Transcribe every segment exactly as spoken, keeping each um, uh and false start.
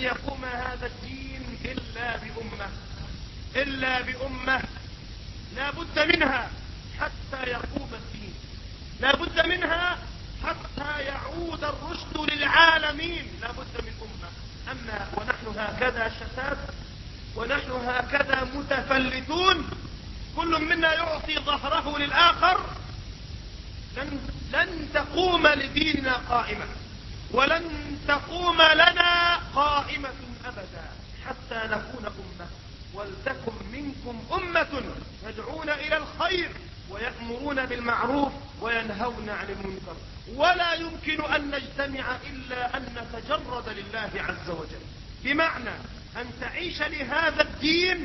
يقوم هذا الدين إلا بأمة إلا بأمة لا بد منها حتى يقوم الدين، لا بد منها حتى يعود الرشد للعالمين، لا بد من أمة. أما ونحن هكذا شتات، ونحن هكذا متفلتون، كل منا يعطي ظهره للآخر، لن, لن تقوم لديننا قائمة، ولن تقوم لنا قائمة أبدا حتى نكون أمة. ولتكن منكم أمة يدعون إلى الخير ويأمرون بالمعروف وينهون عن المنكر. ولا يمكن أن نجتمع إلا أن نتجرد لله عز وجل، بمعنى أن تعيش لهذا الدين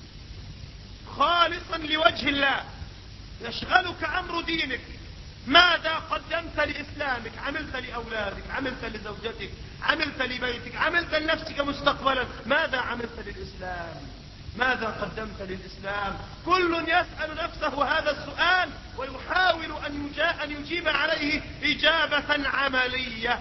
خالصا لوجه الله، يشغلك أمر دينك. ماذا قدمت لإسلامك؟ عملت لأولادك، عملت لزوجتك، عملت لبيتك، عملت لنفسك مستقبلا. ماذا عملت للإسلام؟ ماذا قدمت للإسلام؟ كل يسأل نفسه هذا السؤال ويحاول أن أن يجيب عليه إجابة عملية،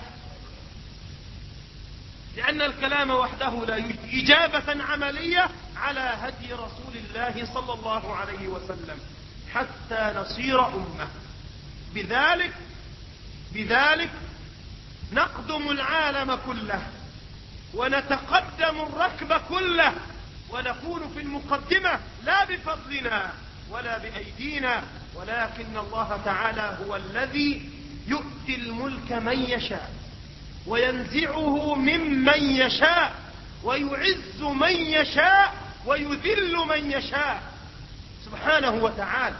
لأن الكلام وحده لا يجدي. إجابة عملية على هدي رسول الله صلى الله عليه وسلم حتى نصير أمة. بذلك بذلك نقدم العالم كله ونتقدم الركب كله ونكون في المقدمة، لا بفضلنا ولا بأيدينا، ولكن الله تعالى هو الذي يؤتي الملك من يشاء وينزعه ممن يشاء ويعز من يشاء ويذل من يشاء سبحانه وتعالى.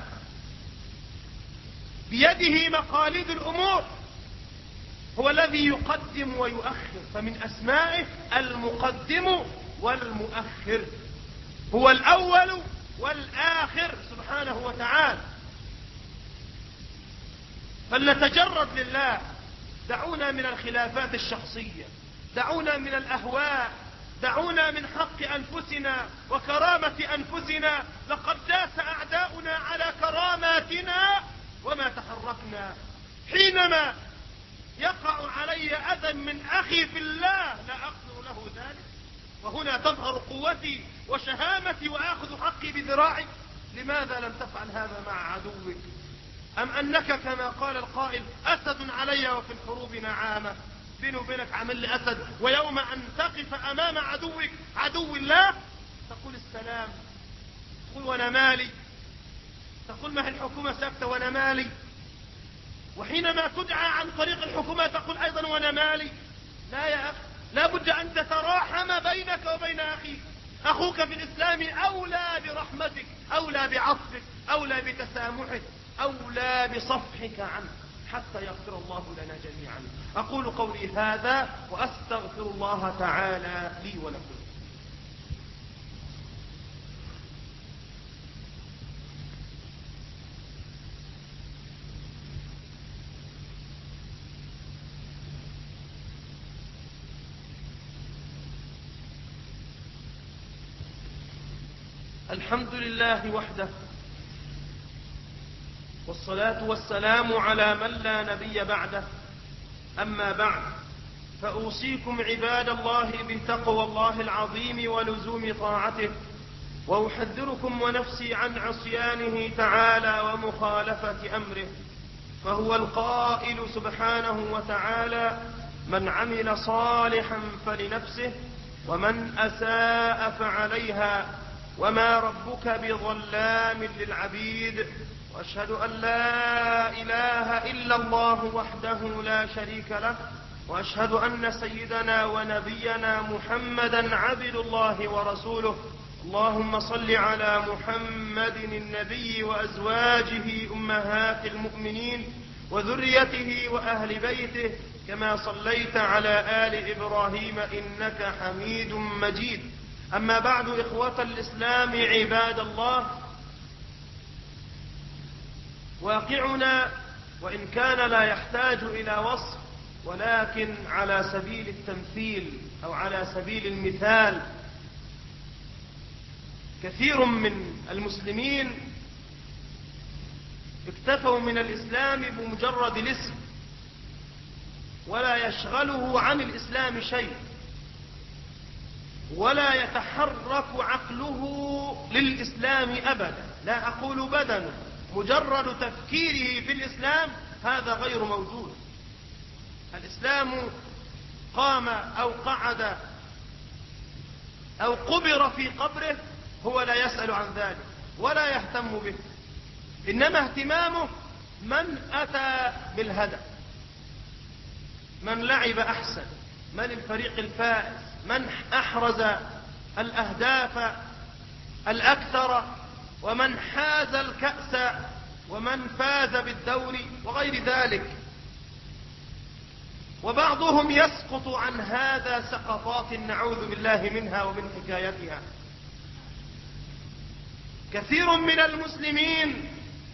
بيده مقاليد الأمور، هو الذي يقدم ويؤخر، فمن أسمائه المقدم والمؤخر، هو الأول والآخر سبحانه وتعالى. فلنتجرد لله، دعونا من الخلافات الشخصية، دعونا من الأهواء، دعونا من حق أنفسنا وكرامة أنفسنا. لقد داس أعداؤنا على كراماتنا وما تحركنا. حينما يقع علي أذى من أخي في الله لا أقدر له ذلك، وهنا تظهر قوتي وشهامتي وآخذ حقي بذراعي. لماذا لم تفعل هذا مع عدوك؟ أم أنك كما قال القائل أسد علي وفي الحروب نعامة؟ بيني وبينك عمل لي أسد، ويوم أن تقف أمام عدوك عدو الله تقول السلام، تقول وانا مالي، تقول ما هي الحكومة ساكتة وانا مالي، وحينما تدعى عن طريق الحكومة تقول أيضا وانا مالي. لا يا أخي، لا بد أن تتراحم بينك وبين أخيك. أخوك في الإسلام أولى برحمتك، أولى بعطفك، أولى بتسامحك، أولى بصفحك عنه حتى يغفر الله لنا جميعا. أقول قولي هذا وأستغفر الله تعالى لي ولكم. الحمد لله وحده، والصلاة والسلام على من لا نبي بعده. أما بعد، فأوصيكم عباد الله بتقوى الله العظيم ولزوم طاعته، وأحذركم ونفسي عن عصيانه تعالى ومخالفة أمره. فهو القائل سبحانه وتعالى: من عمل صالحا فلنفسه ومن أساء فعليها وما ربك بظلام للعبيد. وأشهد أن لا إله إلا الله وحده لا شريك له، وأشهد أن سيدنا ونبينا محمدا عبد الله ورسوله. اللهم صل على محمد النبي وأزواجه أمهات المؤمنين وذريته وأهل بيته، كما صليت على آل إبراهيم إنك حميد مجيد. أما بعد، إخوة الإسلام عباد الله، واقعنا وإن كان لا يحتاج إلى وصف، ولكن على سبيل التمثيل أو على سبيل المثال، كثير من المسلمين اكتفوا من الإسلام بمجرد الاسم ولا يشغله عن الإسلام شيء. ولا يتحرك عقله للإسلام أبدا، لا أقول بدنه، مجرد تفكيره في الإسلام هذا غير موجود. الإسلام قام أو قعد أو قبر في قبره هو لا يسأل عن ذلك ولا يهتم به، إنما اهتمامه من أتى بالهدف، من لعب أحسن، من الفريق الفائز، من أحرز الأهداف الأكثر، ومن حاز الكأس، ومن فاز بالدوري وغير ذلك. وبعضهم يسقط عن هذا سقطات نعوذ بالله منها ومن حكايتها. كثير من المسلمين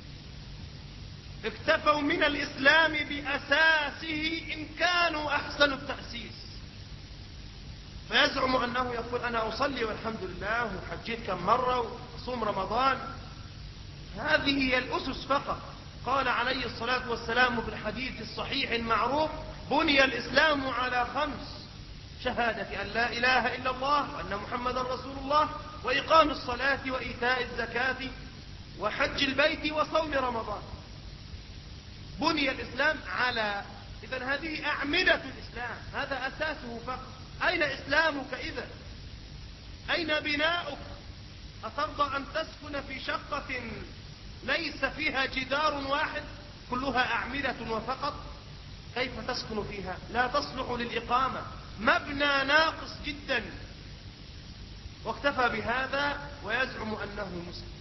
اكتفوا من الإسلام بأساسه إن كانوا أحسن التأسيس، فيزعم أنه يقول أنا أصلي والحمد لله وحجيت كم مرة وصوم رمضان. هذه هي الأسس فقط. قال عليه الصلاة والسلام في الحديث الصحيح المعروف: بني الإسلام على خمس: شهادة أن لا إله إلا الله وأن محمدا رسول الله، وإقام الصلاة وإيتاء الزكاة وحج البيت وصوم رمضان. بني الإسلام على، إذن هذه أعمدة الإسلام، هذا أساسه فقط. أين إسلامك إذن؟ أين بناؤك؟ أترضى أن تسكن في شقة ليس فيها جدار واحد كلها أعمدة وفقط؟ كيف تسكن فيها؟ لا تصلح للإقامة، مبنى ناقص جدا. واكتفى بهذا ويزعم أنه مسلم.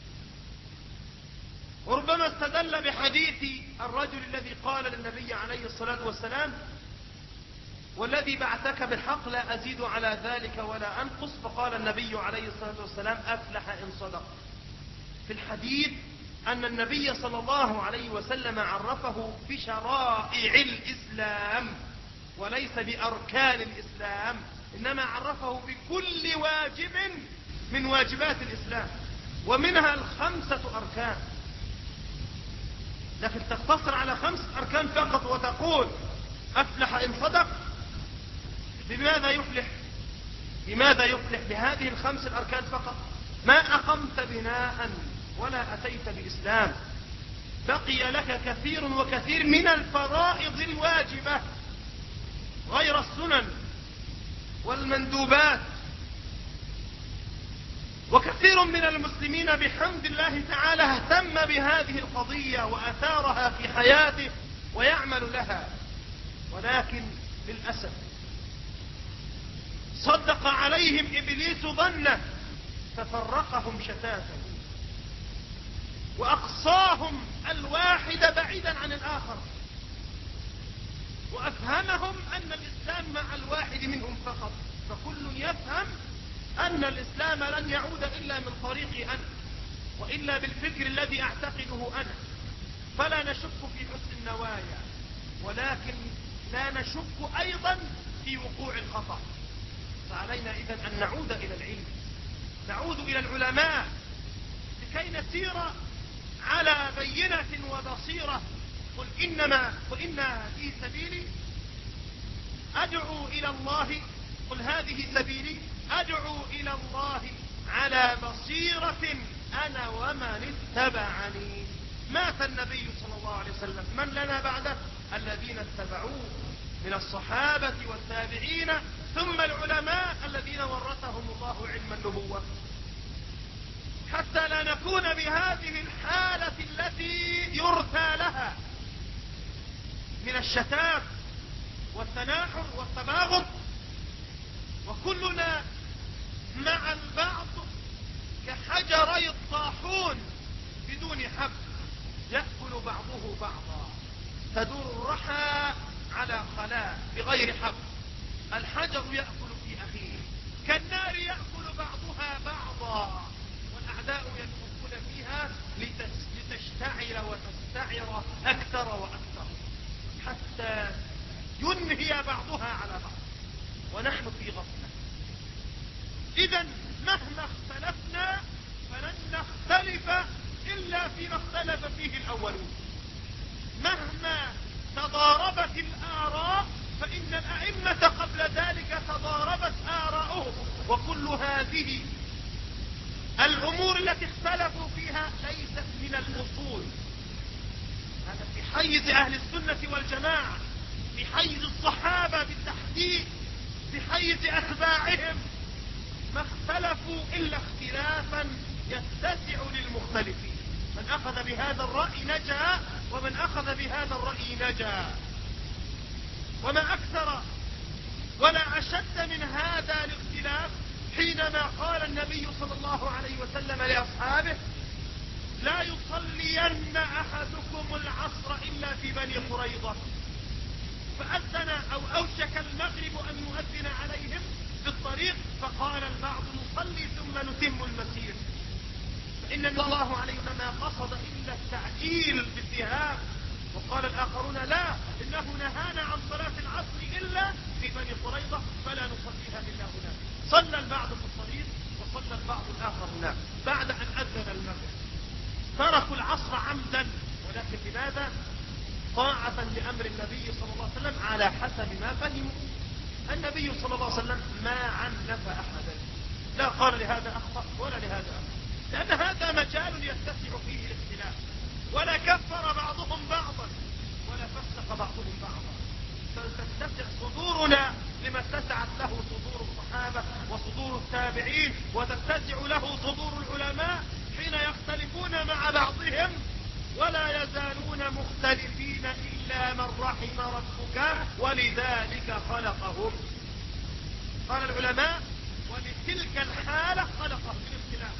وربما استدل بحديث الرجل الذي قال للنبي عليه الصلاة والسلام: والذي بعثك بالحق لا أزيد على ذلك ولا أنقص. فقال النبي عليه الصلاة والسلام: أفلح إن صدق. في الحديث أن النبي صلى الله عليه وسلم عرفه بشرائع الإسلام وليس بأركان الإسلام، إنما عرفه بكل واجب من واجبات الإسلام، ومنها الخمسة أركان. لكن تقتصر على خمس أركان فقط وتقول أفلح إن صدق. بماذا يفلح؟ بماذا يفلح بهذه الخمس الأركان فقط؟ ما أقمت بناء ولا أتيت بإسلام. بقي لك كثير وكثير من الفرائض الواجبة غير السنن والمندوبات. وكثير من المسلمين بحمد الله تعالى اهتم بهذه القضية وأثارها في حياته ويعمل لها، ولكن للأسف صدق عليهم إبليس ظنه ففرقهم شتاتا وأقصاهم الواحد بعيدا عن الآخر، وأفهمهم أن الإسلام مع الواحد منهم فقط، فكل يفهم أن الإسلام لن يعود إلا من طريقي أنا وإلا بالفكر الذي أعتقده أنا. فلا نشك في حسن النوايا، ولكن لا نشك أيضا في وقوع الخطأ. فعلينا إذن أن نعود إلى العلم، نعود إلى العلماء لكي نسير على بينة وبصيرة. قل إنما وإن هذه سبيلي أدعو إلى الله، قل هذه سبيلي أدعو إلى الله على بصيرة أنا ومن اتبعني. مات النبي صلى الله عليه وسلم، من لنا بعده؟ الذين اتبعوه من الصحابة والتابعين ثم العلماء الذين ورثهم الله علم النبوة، حتى لا نكون بهذه الحالة التي يرثى لها من الشتات والتناحر والتباغض، وكلنا مع البعض كحجري الطاحون بدون حب، يأكل بعضه بعضا، تدور الرحى على خلاء بغير حب. الحجر يأكل في أخيه كالنار يأكل بعضها بعضا، والأعداء يدخلون فيها لتشتعل وتستعر أكثر وأكثر حتى ينهي بعضها على بعض، ونحن في غفلة. إذن مهما اختلفنا فلن نختلف إلا فيما اختلف فيه الأولون. مهما تضاربت الآراء فإن الأئمة قبل ذلك تضاربت آراؤهم وكل هذه الأمور التي اختلفوا فيها ليست من الأصول. هذا في حيز أهل السنة والجماعة، في حيز الصحابة بالتحديد، في حيز أتباعهم، ما اختلفوا إلا اختلافا يتسع للمختلفين. من أخذ بهذا الرأي نجا، ومن أخذ بهذا الرأي نجا. وما أكثر ولا أشد من هذا الاختلاف حينما قال النبي صلى الله عليه وسلم لأصحابه: لا يصلين أحدكم العصر إلا في بني قريظة. فأذن أو أوشك المغرب أن يؤذن عليهم في الطريق، فقال البعض: نصلي ثم نتم المسير. فإن الله عليه وسلم ما قصد إلا التعجيل بالذهاب. وقال الآخرون: لا، إنه نهانا عن صلاة العصر إلا في بني قريظة، فلا نصليها إلا هناك. صلى البعض في الطريق وصلى البعض الآخر هناك بعد أن أذن المغرب. تركوا العصر عمدا، ولكن لماذا؟ طاعة لأمر النبي صلى الله عليه وسلم على حسب ما فهموا. النبي صلى الله عليه وسلم ما عنف أحدا، لا قال لهذا أخطأ ولا لهذا أخطأ، لأن هذا مجال يتسع فيه الاختلاف. ولا كفر بعضهم بعضا ولا فسق بعضهم بعضا، فلتتسع صدورنا لما اتسعت له صدور الصحابة وصدور التابعين، وتتسع له صدور العلماء حين يختلفون مع بعضهم، ولا يزالون مختلفين إلا من رحم ربك ولذلك خلقهم. قال العلماء: ولتلك الحالة خلقهم بالاختلاف.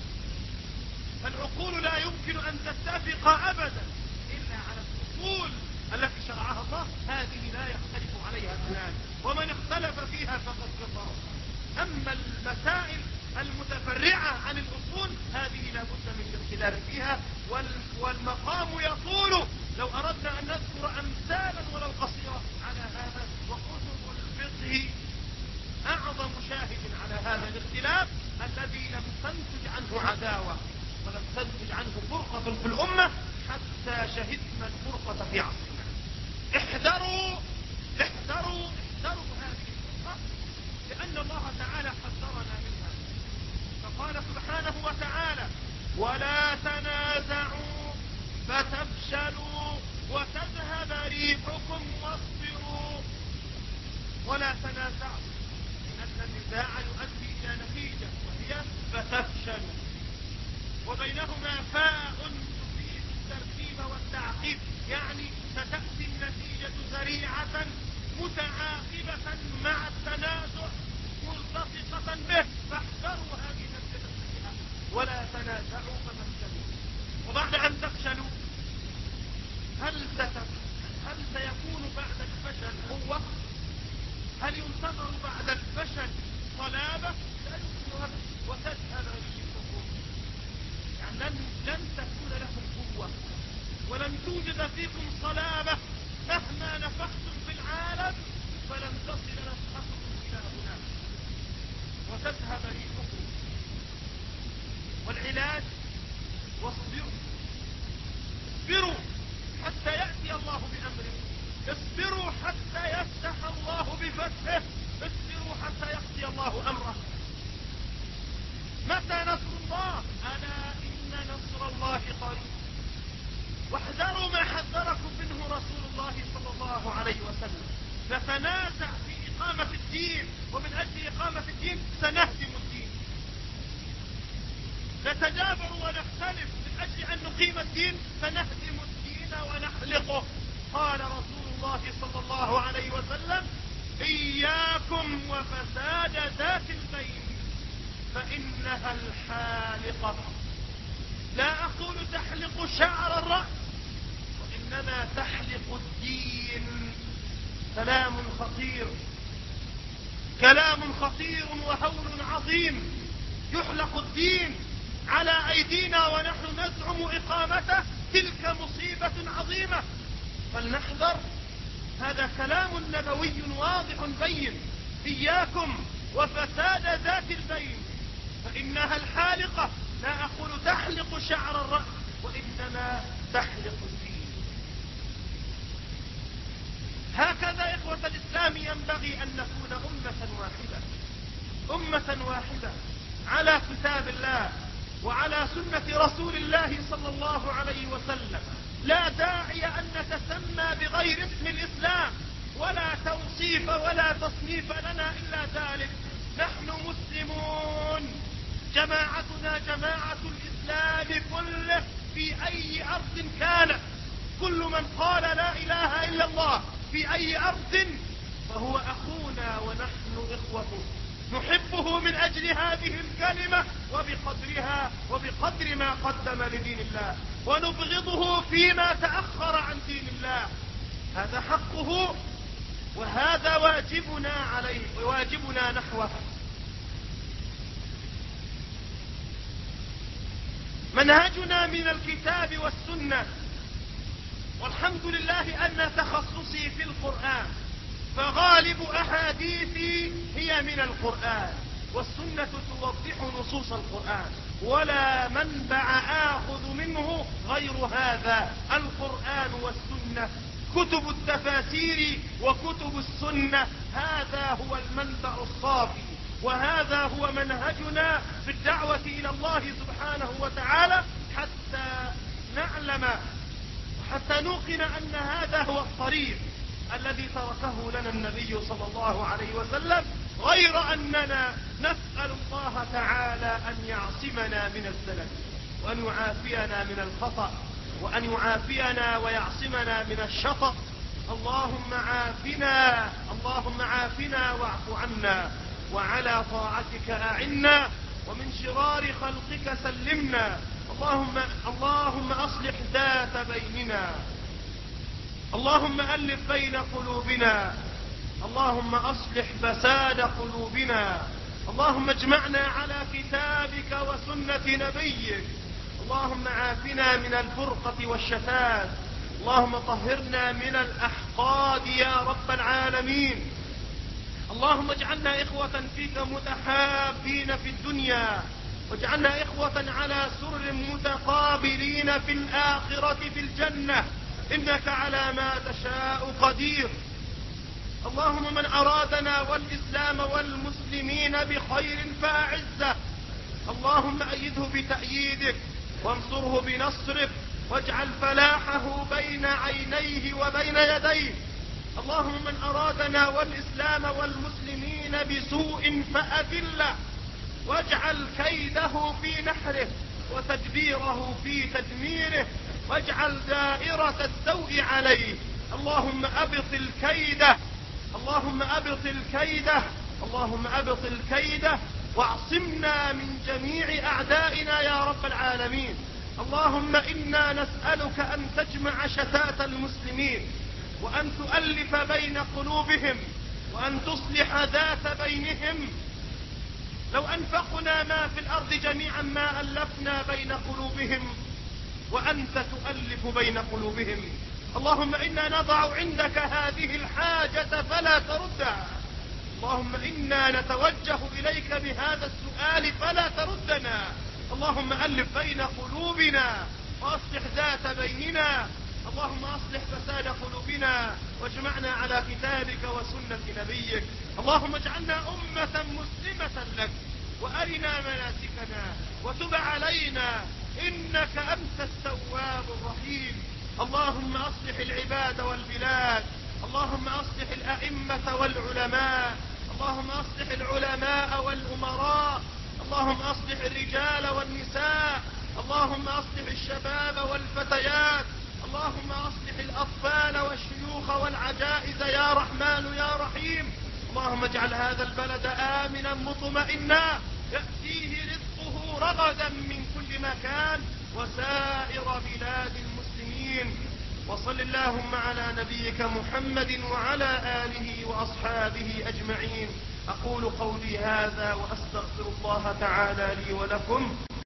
فالعقول لا يمكن أن تتفق أبدا إلا على الأصول التي شرعها الله، هذه لا يختلف عليها اثنان، ومن اختلف فيها فقد كفر. أما المسائل المتفرعة عن الأصول هذه لا بد من الاختلاف فيها، والمقام يطول لو أردنا أن نذكر أمثالا ولو قصيرة على هذا. وكتب الفقه أعظم شاهد على هذا الاختلاف الذي لم تنتج عنه عداوة ولم تنتج عنه فرقة في الأمة حتى شهدنا الفرقة في عصرنا. احذروا احذروا احذروا هذه الفرقة، لأن الله تعالى حذرنا منها. فقال سبحانه وتعالى: ولا تنازعوا فتفشلوا وتذهب ريحكم واصبروا. ولا تنازعوا، لأن النزاع يؤدي إلى نتيجة وهي فتفشلوا، وبينهما فاء تفيد الترتيب والتعقيب، يعني ستأتي النتيجة سريعة متعاقبة مع التنازع ملتصقة به، فاحذروا هذه النتيجة السيئة. ولا تنازعوا فتفشلوا. وبعد أن تفشلوا هل هل سيكون بعد الفشل قوة؟ هل ينتظر بعد الفشل صلابة؟ لا يمكن هذا. وتذهب ريحكم، يعني لن, لن تكون لكم قوة ولن توجد فيكم صلابة، مهما نفختم في العالم فلن تصل نفختكم إلى هناك. وتذهب ريحكم. والعلاج: واصبروا. اصبروا حتى يأتي الله بأمره، اصبروا حتى يفتح الله بفتحه، اصبروا حتى يقضي الله أمره. متى نصر الله؟ ألا إن نصر الله قريب. واحذروا ما حذركم منه رسول الله صلى الله عليه وسلم. نتنازع في إقامة الدين، ومن أجل إقامة الدين سنهدم الدين. نتجابر ونختلف من أجل أن نقيم الدين، سنهدم الدين ونحلقه. قال رسول الله صلى الله عليه وسلم: إياكم وفساد ذات البين فإنها الحالقة. لا أقول تحلق شعر الرأس، وإنما تحلق الدين. كلام خطير، كلام خطير وهول عظيم. يحلق الدين على أيدينا ونحن نزعم إقامته، تلك مصيبة عظيمة. فلنحذر. هذا كلام نبوي واضح بين: إياكم وفساد ذات البين فإنها الحالقة. لا أقول تحلق شعر الرأس، وإنما تحلق الدين. هكذا إخوة الإسلام ينبغي أن نكون أمة واحدة. أمة واحدة على كتاب الله وعلى سنة رسول الله صلى الله عليه وسلم. لا داعي أن نتسمى بغير اسم الإسلام، ولا توصيف ولا تصنيف لنا إلا ذلك. نحن مسلمون، جماعتنا جماعة الإسلام كله في أي أرض كانت. كل من قال لا إله إلا الله في أي أرض فهو أخونا ونحن إخوته، نحبه من أجل هذه الكلمة وبقدرها وبقدر ما قدم لدين الله، ونبغضه فيما تأخر عن دين الله. هذا حقه وهذا واجبنا عليه وواجبنا نحوه. منهجنا من الكتاب والسنة، والحمد لله أن تخصصي في القرآن، فغالب أحاديثي هي من القرآن، والسنة توضح نصوص القرآن، ولا منبع آخذ منه غير هذا القرآن والسنة. كتب التفاسير وكتب السنة هذا هو المنبع الصافي، وهذا هو منهجنا في الدعوة إلى الله سبحانه وتعالى، حتى نعلم حتى نوقن أن هذا هو الطريق الذي تركه لنا النبي صلى الله عليه وسلم، غير أننا نسأل الله تعالى أن يعصمنا من الزلل، وأن يعافينا من الخطأ، وأن يعافينا ويعصمنا من الشطط. اللهم عافنا اللهم عافنا واعف عنا، وعلى طاعتك أعنا، ومن شرار خلقك سلمنا. اللهم اللهم أصلح ذات بيننا، اللهم ألف بين قلوبنا، اللهم أصلح فساد قلوبنا، اللهم اجمعنا على كتابك وسنة نبيك. اللهم عافنا من الفرقة والشتات، اللهم طهرنا من الأحقاد يا رب العالمين. اللهم اجعلنا إخوة فيك متحابين في الدنيا، واجعلنا إخوة على سر متقابلين في الآخرة في الجنة، إنك على ما تشاء قدير. اللهم من أرادنا والإسلام والمسلمين بخير فأعزه، اللهم أيده بتأييدك وانصره بنصرك، واجعل فلاحه بين عينيه وبين يديه. اللهم من أرادنا والإسلام والمسلمين بسوء فأذله، واجعل كيده في نحره وتدبيره في تدميره، واجعل دائرة السوء عليه. اللهم أبطل كيده اللهم أبطل كيده اللهم أبطل كيده واعصمنا من جميع أعدائنا يا رب العالمين. اللهم إنا نسألك أن تجمع شتات المسلمين، وأن تؤلف بين قلوبهم، وأن تصلح ذات بينهم. لو أنفقنا ما في الأرض جميعا ما ألفنا بين قلوبهم، وأنت تؤلف بين قلوبهم. اللهم إنا نضع عندك هذه الحاجة فلا تردها، اللهم إنا نتوجه إليك بهذا السؤال فلا تردنا. اللهم ألف بين قلوبنا وأصلح ذات بيننا، اللهم أصلح فساد قلوبنا واجمعنا على كتابك وسنة نبيك. اللهم اجعلنا أمة مسلمة لك، وأرنا مناسكنا وتب علينا إنك أنت التواب الرحيم. اللهم أصلح العباد والبلاد، اللهم أصلح الأئمة والعلماء، اللهم أصلح العلماء والأمراء، اللهم أصلح الرجال والنساء، اللهم أصلح الشباب والفتيات، اللهم أصلح الأطفال والشيوخ والعجائز يا رحمن يا رحيم. اللهم اجعل هذا البلد آمنا مطمئنا يأتيه رزقه رغدا من كل مكان، وسائر بلاد المسلمين. وصل اللهم على نبيك محمد وعلى آله وأصحابه أجمعين. أقول قولي هذا وأستغفر الله تعالى لي ولكم.